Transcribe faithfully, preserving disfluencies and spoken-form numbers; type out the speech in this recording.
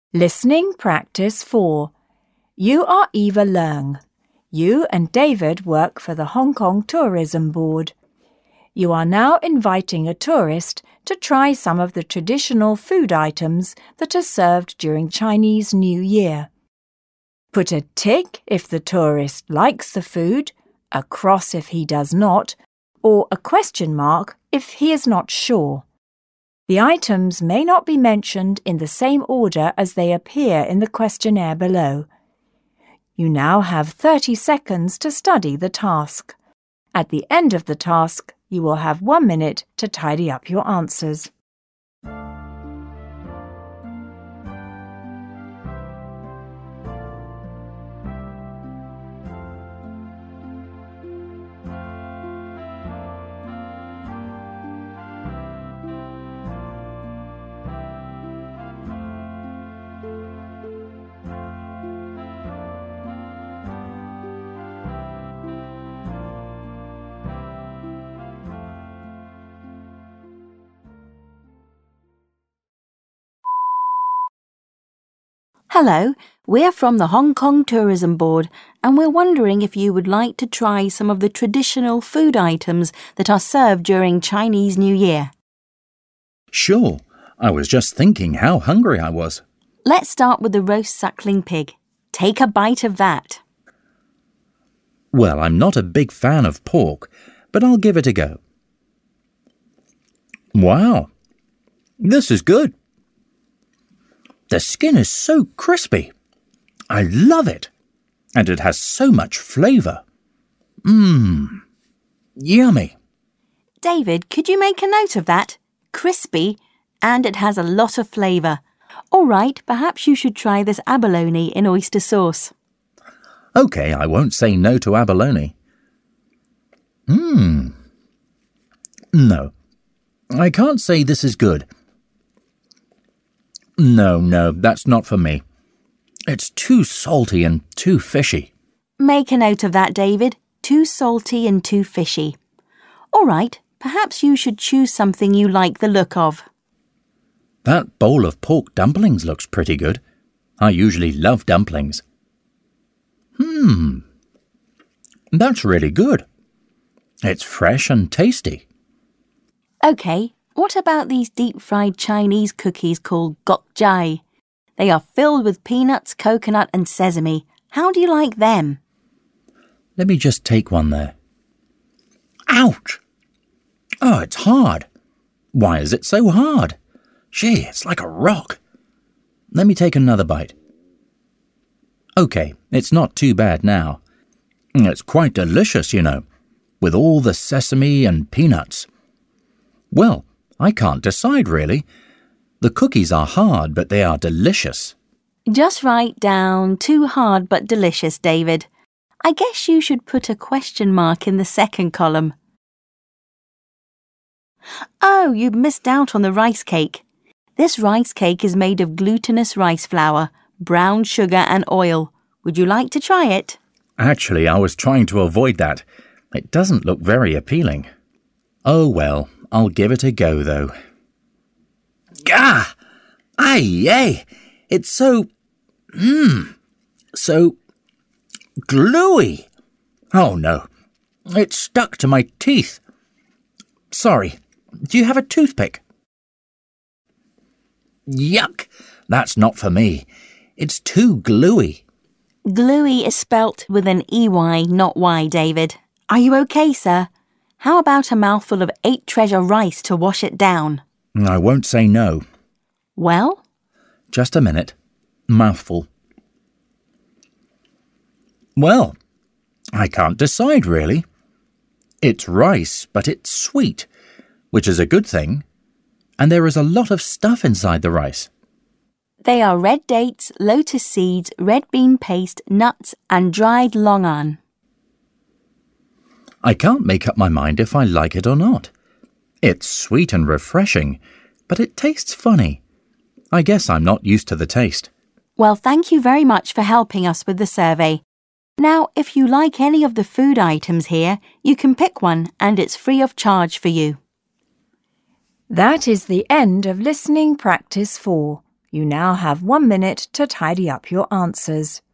Listening Practice four. You are Eva Leung. You and David work for the Hong Kong Tourism Board. You are now inviting a tourist to try some of the traditional food items that are served during Chinese New Year. Put a tick if the tourist likes the food, a cross if he does not, or a question mark if he is not sure. The items may not be mentioned in the same order as they appear in the questionnaire below. You now have thirty seconds to study the task. At the end of the task, you will have one minute to tidy up your answers. Hello, we're from the Hong Kong Tourism Board and we're wondering if you would like to try some of the traditional food items that are served during Chinese New Year. Sure, I was just thinking how hungry I was. Let's start with the roast suckling pig. Take a bite of that. Well, I'm not a big fan of pork, but I'll give it a go. Wow, this is good. The skin is so crispy. I love it. And it has so much flavour. Mmm, yummy. David, could you make a note of that? Crispy, and it has a lot of flavour. All right, perhaps you should try this abalone in oyster sauce. OK, I won't say no to abalone. Mmm. No, I can't say this is good. No, no, that's not for me. It's too salty and too fishy. Make a note of that, David. Too salty and too fishy. All right, perhaps you should choose something you like the look of. That bowl of pork dumplings looks pretty good. I usually love dumplings. Hmm, that's really good. It's fresh and tasty. OK. What about these deep-fried Chinese cookies called gok jai? They are filled with peanuts, coconut and sesame. How do you like them? Let me just take one there. Ouch! Oh, it's hard. Why is it so hard? Gee, it's like a rock. Let me take another bite. OK, it's not too bad now. It's quite delicious, you know, with all the sesame and peanuts. Well, I can't decide, really. The cookies are hard, but they are delicious. Just write down too hard but delicious, David. I guess you should put a question mark in the second column. Oh, you missed out on the rice cake. This rice cake is made of glutinous rice flour, brown sugar and oil. Would you like to try it? Actually, I was trying to avoid that. It doesn't look very appealing. Oh, well. I'll give it a go, though. Gah! Aye, aye! It's so... Mmm... So... gluey! Oh, no. It's stuck to my teeth. Sorry. Do you have a toothpick? Yuck! That's not for me. It's too gluey. Gluey is spelt with an E Y, not Y, David. Are you OK, sir? How about a mouthful of eight treasure rice to wash it down? I won't say no. Well? Just a minute. Mouthful. Well, I can't decide, really. It's rice, but it's sweet, which is a good thing. And there is a lot of stuff inside the rice. They are red dates, lotus seeds, red bean paste, nuts and dried longan. I can't make up my mind if I like it or not. It's sweet and refreshing, but it tastes funny. I guess I'm not used to the taste. Well, thank you very much for helping us with the survey. Now, if you like any of the food items here, you can pick one and it's free of charge for you. That is the end of Listening Practice four. You now have one minute to tidy up your answers.